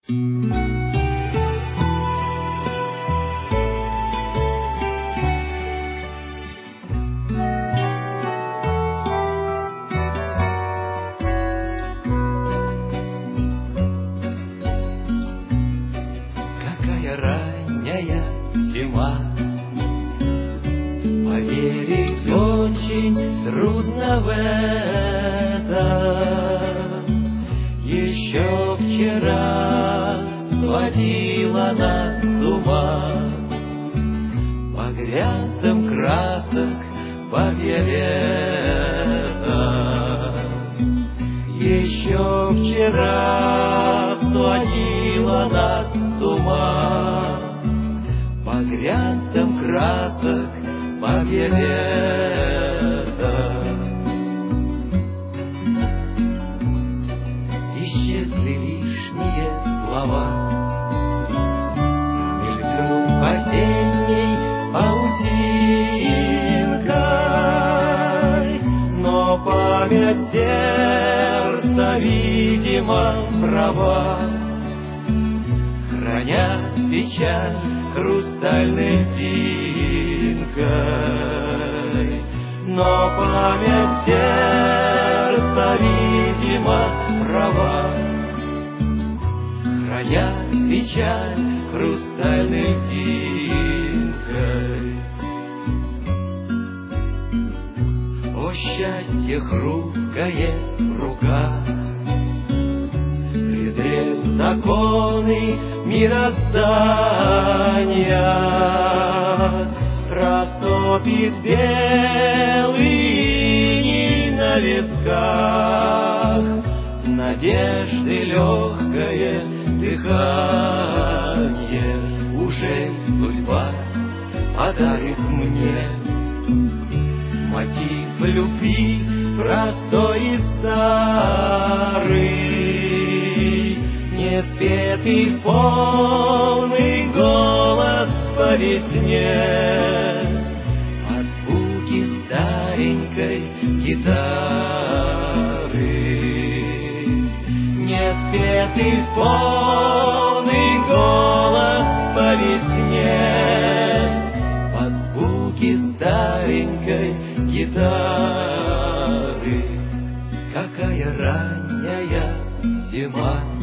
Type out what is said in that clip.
Какая ранняя зима, поверить очень трудно в это. Еще вчера сводила нас с ума по грязям красок победа. Еще вчера сводила нас с ума по грязям красок победа. Исчезли лишние слова, мелькнув осенней паутинкой, но память сердца, видимо, права, храня печаль хрустальной пинкой. Но память сердца, видимо, права, храня печаль хрустальной пинкой. О, счастье хрупкое в руках, презрев законы мироздания, растопит белый иней на висках, надежды легкое дыхание. Уже судьба подарит мне мотив любви простой и старый, неспетый полный голос по весне, под звуки старенькой гитары. Неспетый полный голос по весне, под звуки старенькой гитары. Какая ранняя зима,